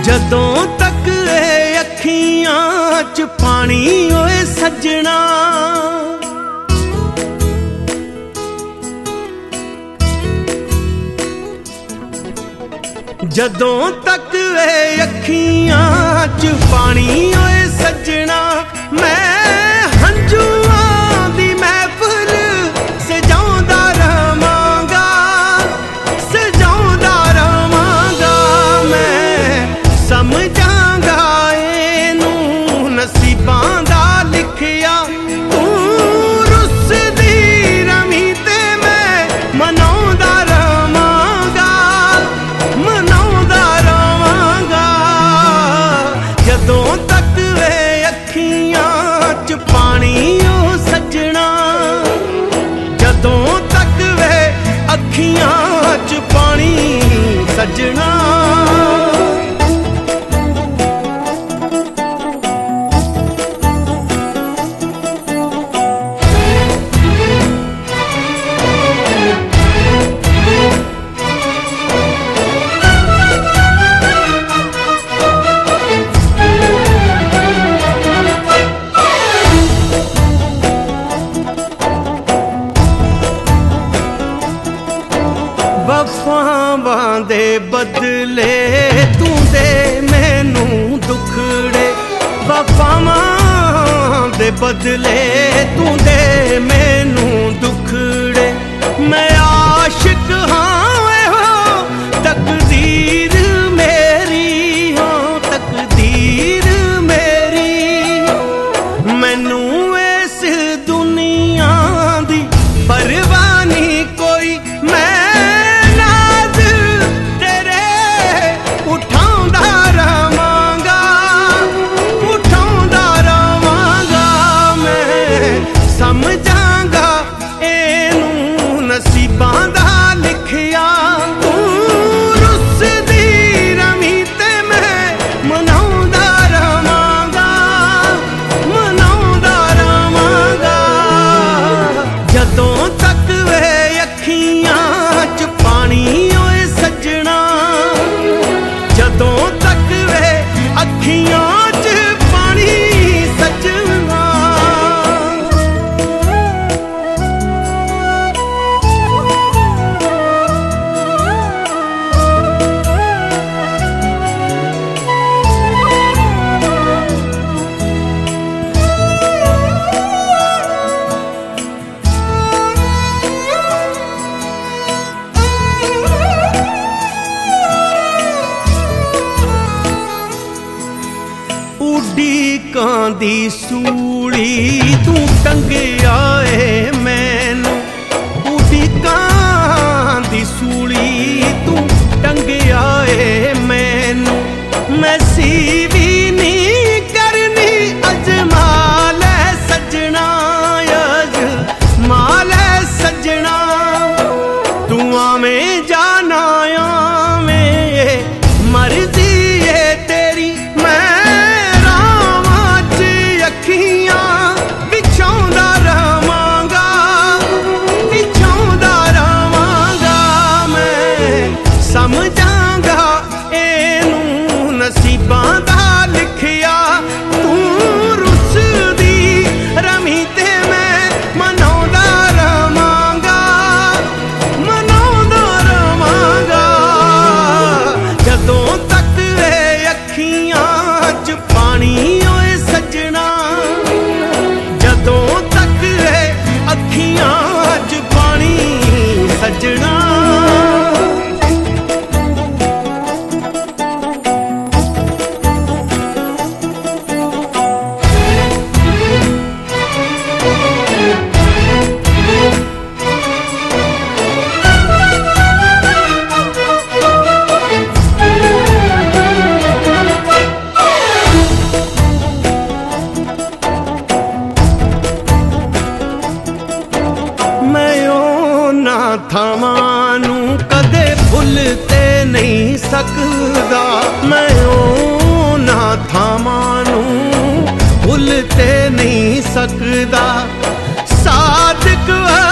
ਜਦੋਂ ਤੱਕ ਇਹ ਅੱਖੀਆਂ 'ਚ ਪਾਣੀ ਓਏ ਸੱਜਣਾ, ਜਦੋਂ ਤੱਕ ਇਹ ਅੱਖੀਆਂ 'ਚ ਪਾਣੀ ਓਏ ਸੱਜਣਾ, ਮੈਂ ਹੰਝੂਆਂ ਦੀ ਮਹਿਫਲ ਸਜਾਉਂਦਾ ਰਵਾਂਗਾ, ਸਜਾਉਂਦਾ ਰਵਾਂਗਾ। ਮੈਂ ਸਮਝਾਂਗਾ ਇਹਨੂੰ ਨਸੀਬਾਂ ਦਾ ਲਿਖਿਆ, ਤੂੰ ਰੁੱਸਦੀ ਰਵੀਂ ਤੇ ਮੈਂ ਮਨਾਉਂਦਾ ਰਵਾਂਗਾ, ਮਨਾਉਂਦਾ ਰਵਾਂਗਾ। ਜਦੋਂ ਤੱਕ ਇਹ ਅੱਖੀਆਂ 'ਚ ਪਾਣੀ ਓ ਸੱਜਣਾ, ਜਦੋਂ ਤੱਕ ਇਹ ਅੱਖੀਆਂ 'ਚ ਪਾਣੀ ਸੱਜਣਾ। ਵਫਾਵਾਂ ਦੇ ਬਦਲੇ ਤੂੰ ਦੇ ਮੈਨੂੰ ਦੁੱਖੜੇ, ਵਫਾਵਾਂ ਦੇ ਬਦਲੇ ਤੂੰ ਦੇ ਮੈਨੂੰ ਦੁੱਖੜੇ। ਮੈਂ ਆਸ਼ਿਕ ਹਾਂ ਇਹੋ ਤਕਦੀਰ ਮੇਰੀ, ਹੋ ਤਕਦੀਰ ਮੇਰੀ। ਮੈਨੂੰ ਇਸ ਦੁਨੀਆ ਦੀ ਪਰਵਾਹ ਨਹੀਂ ਕੋਈ, ਮੈਂ ਸਮਝਾਂਗਾ ਇਹਨੂੰ ਨਸੀਬਾਂ ਦਾ ਲਿਖਿਆ, ਤੂੰ ਰੁੱਸਦੀ ਰਵੀਂ ਤੇ ਮੈਂ ਮਨਾਉਂਦਾ ਰਵਾਂਗਾ, ਮਨਾਉਂਦਾ ਰਵਾਂਗਾ। ਜਦੋਂ ਤੱਕ ਇਹ ਅੱਖੀਆਂ 'ਚ ਪਾਣੀ ਓਏ ਸੱਜਣਾ, ਜਦੋਂ ਤੱਕ ਇਹ ਅੱਖੀਆਂ 'ਚ ਪਾਣੀ ਸੱਜਣਾ। ਉਡੀਕਾਂ ਦੀ ਸੂਲੀ ਤੂੰ ਟੰਗਿਆ ਏ ਮੈਨੂੰ, ਉਡੀਕਾਂ ਦੀ ਸੂਲੀ ਤੂੰ ਟੰਗਿਆ ਏ ਮੈਨੂੰ। ਮੈਂ ਸੀਵੀ ਨਹੀਂ ਕਰਨੀ ਅਜਮਾ ਲੈ ਸੱਜਣਾ, ਅਜਮਾ ਲੈ ਸੱਜਣਾ। ਤੂੰ ਆਵੇਂ ਜਾਣਾ ਆਵੇਂ ਮਰਜ਼ੀ ਏ ਤੇਰੀ, ਵਿਛਾਉਂਦਾ ਰਵਾਂਗਾ, ਵਿਛਾਉਂਦਾ ਰਵਾਂਗਾ। ਮੈਂ ਸਮਝਾਂਗਾ ਇਹਨੂੰ ਨਸੀਬਾਂ ਦਾ ਲਿਖਿਆ, ਤੂੰ ਰੁੱਸਦੀ ਰਵੀਂ ਤੇ ਮੈਂ ਮਨਾਉਂਦਾ ਰਵਾਂਗਾ, ਮਨਾਉਂਦਾ ਰਵਾਂਗਾ। ਜਦੋਂ ਤੱਕ ਇਹ ਅੱਖੀਆਂ 'ਚ ਪਾਣੀ ਓਏ ਸੱਜਣਾ, ਜਦੋਂ ਤੱਕ ਇਹ ਅੱਖੀਆਂ 'ਚ ਪਾਣੀ ਸੱਜਣਾ। ਥਾਵਾਂ ਨੂੰ ਕਦੇ ਭੁੱਲ ਤੇ ਨਹੀਂ ਸਕਦਾ, ਮੈਂ ਉਹਨਾਂ ਥਾਵਾਂ ਨੂੰ ਭੁੱਲ ਤੇ ਨਹੀਂ ਸਕਦਾ। ਸਾਦਿਕ